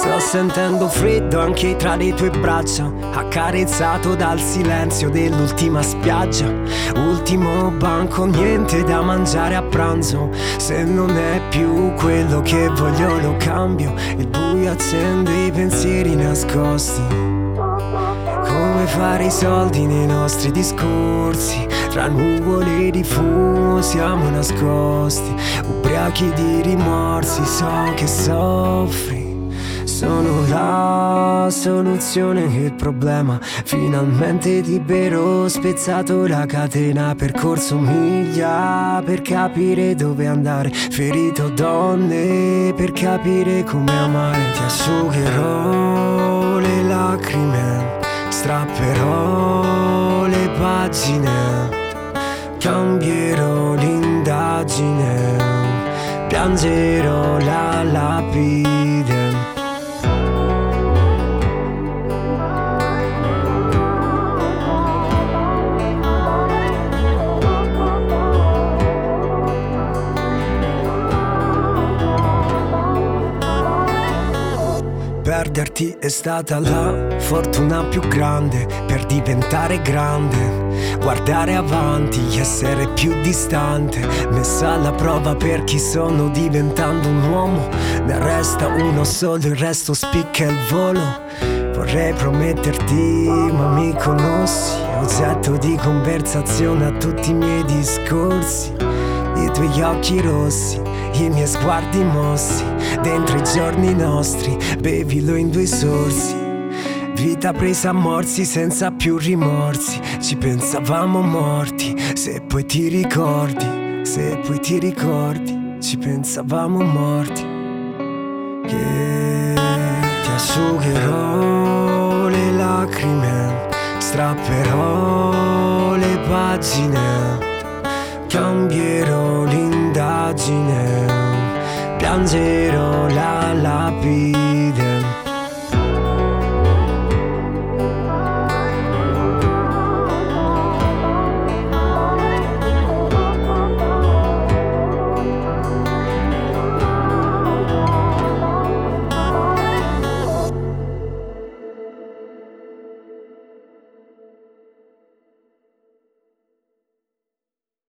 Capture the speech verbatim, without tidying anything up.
Sto sentendo freddo anche tra le tue braccia, accarezzato dal silenzio dell'ultima spiaggia. Ultimo banco, niente da mangiare a pranzo. Se non è più quello che voglio lo cambio. Il buio accende i pensieri nascosti. Come fare i soldi nei nostri discorsi. Tra nuvole di fumo siamo nascosti. Ubriachi di rimorsi, so che soffri. Sono la soluzione che il problema. Finalmente libero, spezzato la catena. Percorso miglia per capire dove andare. Ferito donne per capire come amare. Ti asciugherò le lacrime, strapperò le pagine, cambierò l'indagine, piangerò la lapide. Perderti è stata la fortuna più grande per diventare grande. Guardare avanti, essere più distante, messa alla prova per chi sono diventando un uomo. Ne resta uno solo, il resto spicca il volo. Vorrei prometterti, ma mi conosci, oggetto di conversazione a tutti i miei discorsi. I tuoi occhi rossi, i miei sguardi mossi, dentro i giorni nostri, bevilo in due sorsi. Vita presa a morsi senza più rimorsi. Ci pensavamo morti, se poi ti ricordi, se poi ti ricordi, ci pensavamo morti. Che ti asciugherò le lacrime, strapperò le pagine, cambierò l'indagine, piangerò la lapide.